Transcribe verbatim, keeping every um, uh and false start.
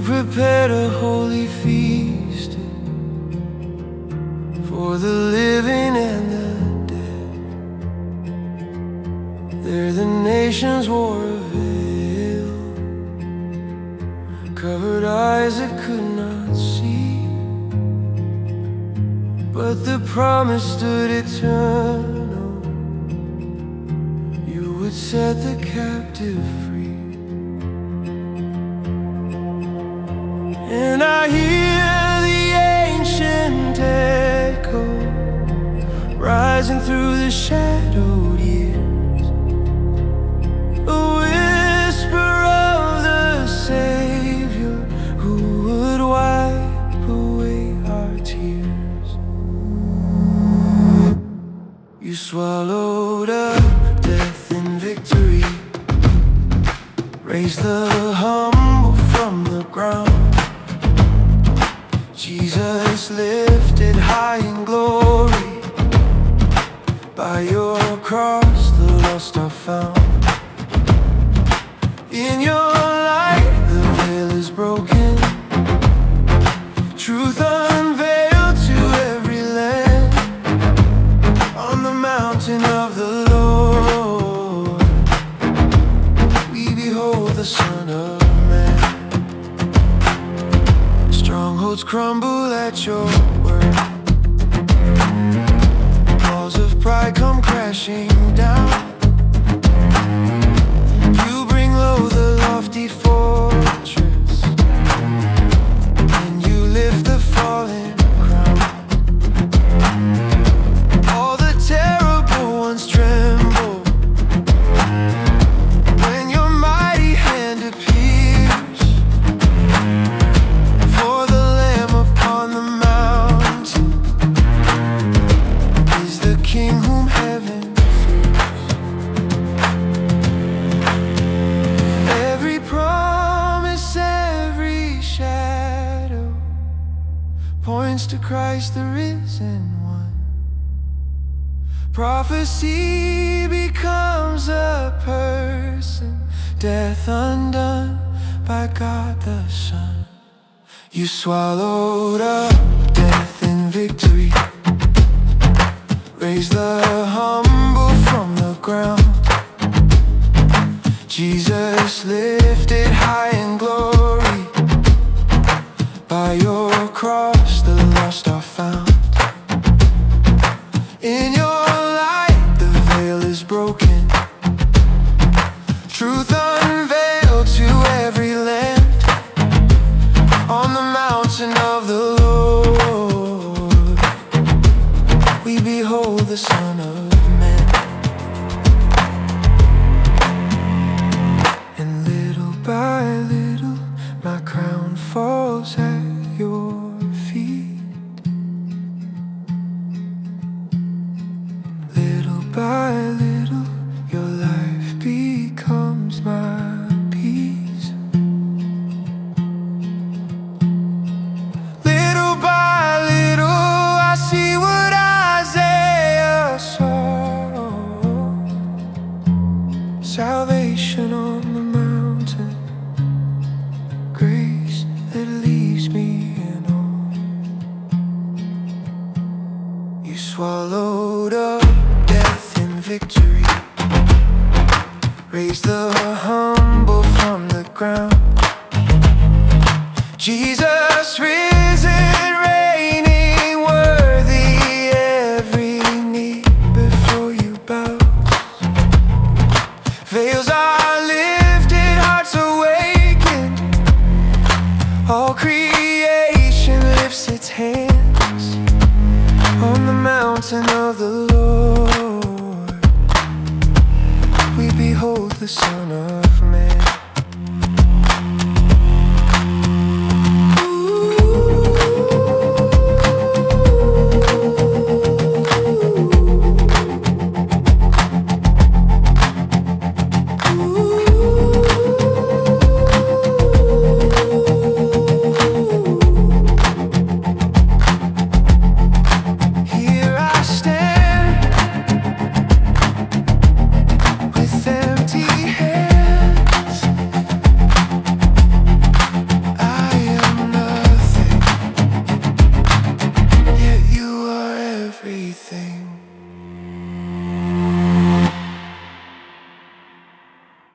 prepared a holy feast for the living and the dead. There the nations wore a veil, covered eyes that could not see, but the promise stood eternal: you would set the captive free. And I hear the ancient echo rising through the shadowed years, a whisper of the Savior who would wipe away our tears. You swallowed up death in victory, raised the humble from the ground. Jesus lifted high in glory, by your cross the lost are found. In your light the veil is broken, truth unveiled to every land. On the mountain of the Lord we behold the Son of Man. Strongholds crumble at your word, walls of pride come crashing down. You bring low the lofty fortress, and you lift the fallen crown. All the terrible ones tremble when your mighty hand appears. For the Lamb upon the mountain is the King whom heaven fears. Every promise, every shadow points to Christ the risen one. Prophecy becomes a person, death undone by God the Son. You swallowed up death in victory, raised the humble from the ground. Jesus lifted high in glory, by your cross the lost are found. In your light the veil is broken, truth unveiled to every land. On the mountain of the Lord we behold the Son of Man. And little by little my crown falls at your feet. Little by little your life becomes my peace. Little by little I see what Isaiah saw: salvation on the mountain, grace that leaves me in awe. You swallowed up death in victory, raised the humble from the ground.